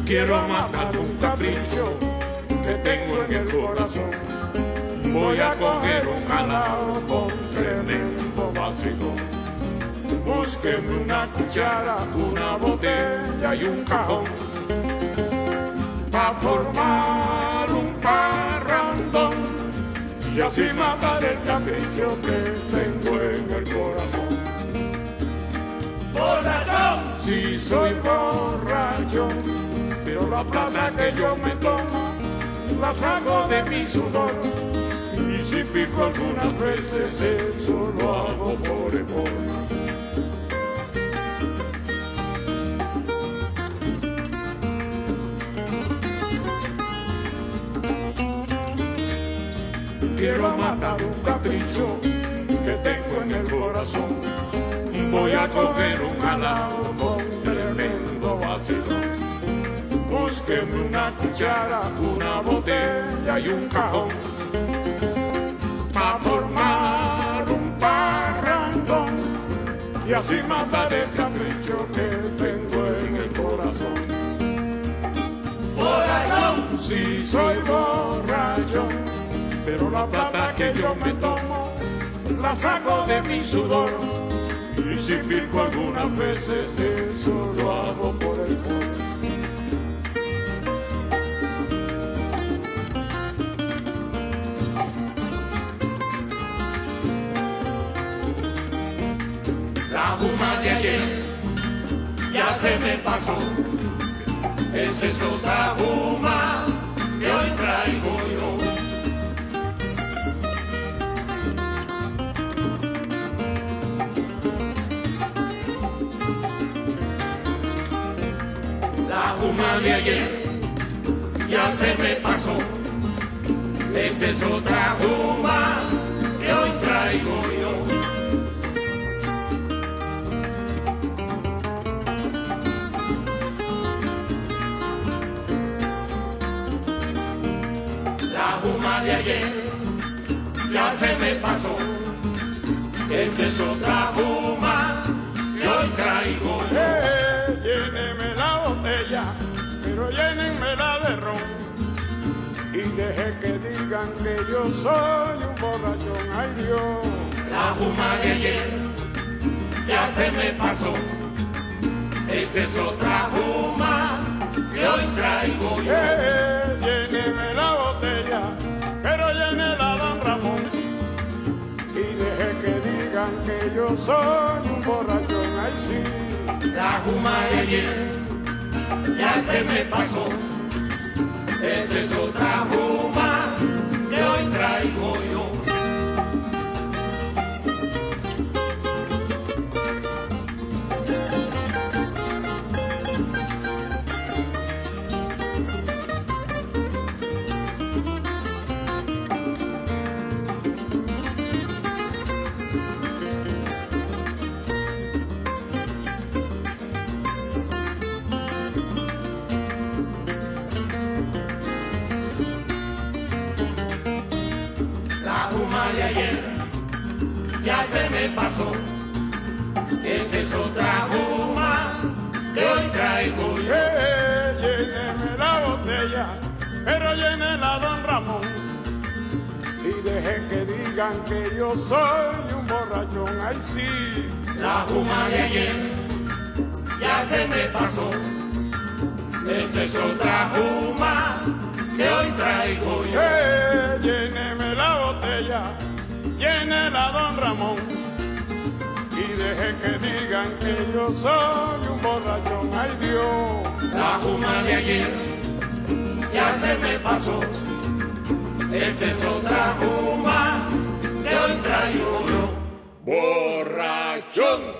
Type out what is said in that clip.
Quiero matar un capricho que tengo en el corazón. Voy a coger un jalao con tremendo vacilón. Búsqueme una cuchara, una botella y un cajón para formar un parrandón y así matar el capricho que tengo en el corazón. ¡Borrachón! Sí, soy borracho, pero la plata que yo me tomo la saco de mi sudor. Y si pico algunas veces, eso lo hago por amor. Quiero matar un capricho que tengo en el corazón. Voy a coger un jalao con tremendo vacilón. Búsqueme una cuchara, una botella y un cajón para formar un parrandón y así matar el capricho que tengo en el corazón. ¡Borrachón! Sí, soy borracho, pero la plata que yo me tomo la saco de mi sudor. Y si pico algunas veces, eso lo hago por el amor. La juma de ayer ya se me pasó. Esa es otra juma que hoy traigo yo. La juma de ayer ya se me pasó. Esta es otra juma que hoy traigo yo. La juma de ayer ya se me pasó. Esta es otra juma que hoy traigo yo. Lléneme la botella, pero llénenmela de ron. Y deje que digan que yo soy un borrachón, ay Dios. La juma de ayer ya se me pasó. Esta es otra juma que hoy traigo yo. Lléneme la botella, pero llénela don Ramón. Y deje que digan que yo soy un borrachón, ay sí. La juma de ayer ya se me pasó. Esta es otra juma que hoy traigo yo. La juma de ayer ya se me pasó. Esta es otra juma que hoy traigo yo. Lléneme la botella, pero llénela don Ramón. Y deje que digan que yo soy un borrachón, ay sí. La juma de ayer ya se me pasó. Esta es otra juma que hoy traigo yo. Lléneme la botella, llénela don Ramón. Y deje que digan que yo soy un borrachón, ay Dios. La juma de ayer ya se me pasó. Esta es otra juma que hoy traigo yo. Borrachón.